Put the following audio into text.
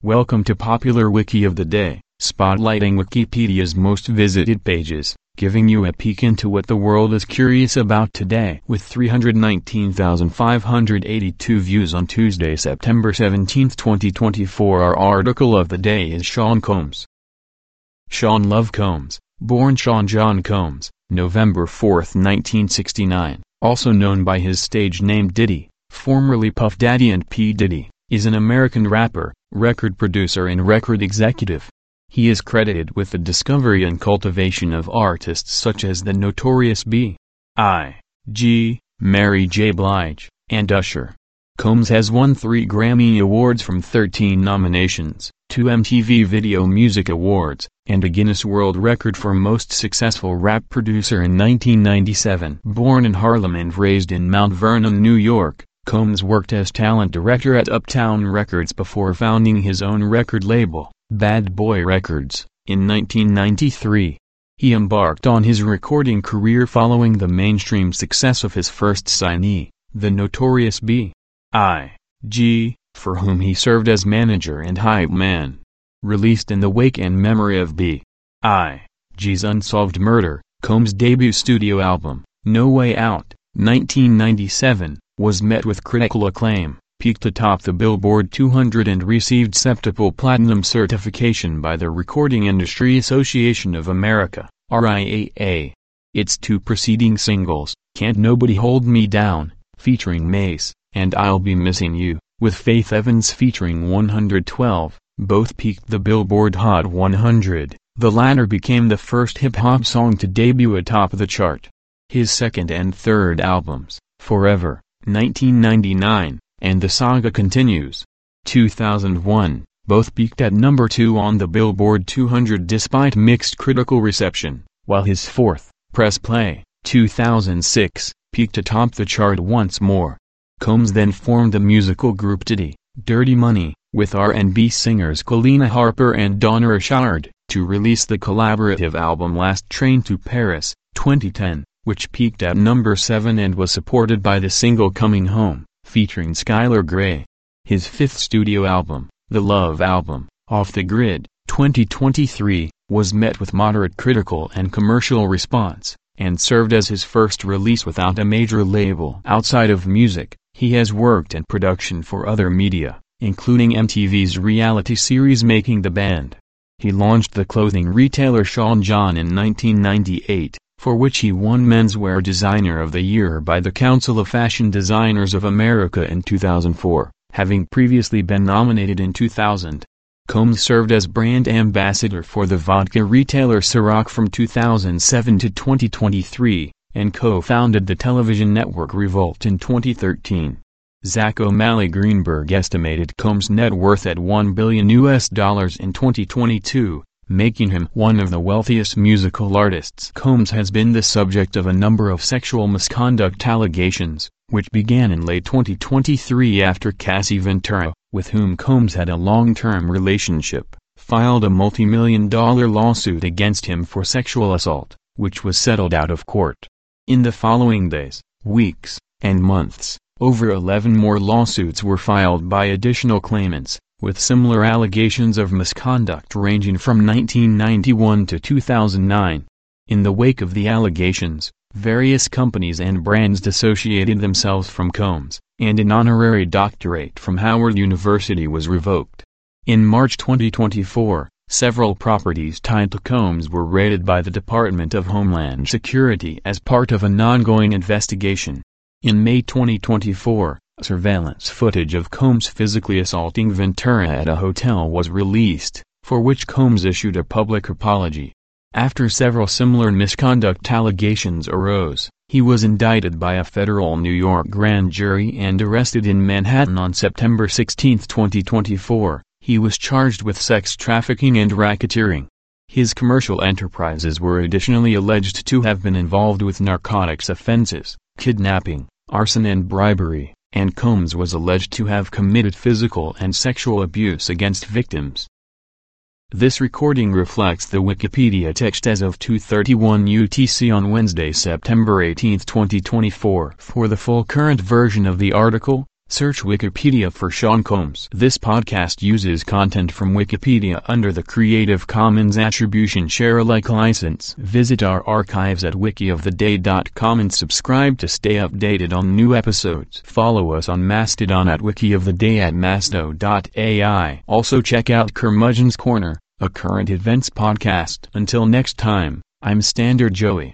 Welcome to Popular Wiki of the Day, spotlighting Wikipedia's most visited pages, giving you a peek into what the world is curious about today. With 319,582 views on Tuesday, September 17, 2024, our article of the day is Sean Combs. Sean Love Combs, born Sean John Combs, November 4, 1969, also known by his stage name Diddy, formerly Puff Daddy and P. Diddy, is an American rapper, record producer and record executive. He is credited with the discovery and cultivation of artists such as the Notorious B.I.G., Mary J. Blige, and Usher. Combs has won 3 Grammy Awards from 13 nominations, 2 MTV Video Music Awards, and a Guinness World Record for Most Successful Rap Producer in 1997. Born in Harlem and raised in Mount Vernon, New York, Combs worked as talent director at Uptown Records before founding his own record label, Bad Boy Records, in 1993. He embarked on his recording career following the mainstream success of his first signee, the Notorious B.I.G., for whom he served as manager and hype man. Released in the wake and memory of B.I.G.'s unsolved murder, Combs' debut studio album, No Way Out, 1997, was met with critical acclaim, peaked atop the Billboard 200 and received septuple platinum certification by the Recording Industry Association of America, RIAA. Its 2 preceding singles, Can't Nobody Hold Me Down, featuring Mase, and I'll Be Missing You, with Faith Evans featuring 112, both peaked the Billboard Hot 100. The latter became the first hip-hop song to debut atop the chart. His second and third albums, Forever, 1999, and The Saga Continues, 2001, both peaked at number 2 on the Billboard 200 despite mixed critical reception, while his fourth, Press Play, 2006, peaked atop the chart once more. Combs then formed the musical group Diddy, Dirty Money, with R&B singers Kalina Harper and Donna Richard, to release the collaborative album Last Train to Paris, 2010, which peaked at number 7 and was supported by the single Coming Home, featuring Skylar Grey. His 5th studio album, The Love Album, Off the Grid, 2023, was met with moderate critical and commercial response, and served as his first release without a major label. Outside of music, he has worked in production for other media, including MTV's reality series Making the Band. He launched the clothing retailer Sean John in 1998, for which he won Menswear Designer of the Year by the Council of Fashion Designers of America in 2004, having previously been nominated in 2000. Combs served as brand ambassador for the vodka retailer Ciroc from 2007 to 2023, and co-founded the television network Revolt in 2013. Zach O'Malley Greenberg estimated Combs' net worth at $1 billion in 2022, making him one of the wealthiest musical artists. Combs has been the subject of a number of sexual misconduct allegations, which began in late 2023 after Cassie Ventura, with whom Combs had a long-term relationship, filed a multi-million-dollar lawsuit against him for sexual assault, which was settled out of court. In the following days, weeks, and months, over 11 more lawsuits were filed by additional claimants, with similar allegations of misconduct ranging from 1991 to 2009. In the wake of the allegations, various companies and brands dissociated themselves from Combs, and an honorary doctorate from Howard University was revoked. In March 2024, several properties tied to Combs were raided by the Department of Homeland Security as part of an ongoing investigation. In May 2024, surveillance footage of Combs physically assaulting Ventura at a hotel was released, for which Combs issued a public apology. After several similar misconduct allegations arose, he was indicted by a federal New York grand jury and arrested in Manhattan on September 16, 2024. He was charged with sex trafficking and racketeering. His commercial enterprises were additionally alleged to have been involved with narcotics offenses, kidnapping, arson and bribery, and Combs was alleged to have committed physical and sexual abuse against victims. This recording reflects the Wikipedia text as of 2:31 UTC on Wednesday, September 18, 2024. For the full current version of the article, Search Wikipedia for Sean Combs. This podcast uses content from Wikipedia under the Creative Commons Attribution Share Alike license. Visit our archives at wikioftheday.com and subscribe to stay updated on new episodes. Follow us on Mastodon at wikioftheday at masto.ai. Also check out Curmudgeon's Corner, a current events podcast. Until next time, I'm Standard Joey.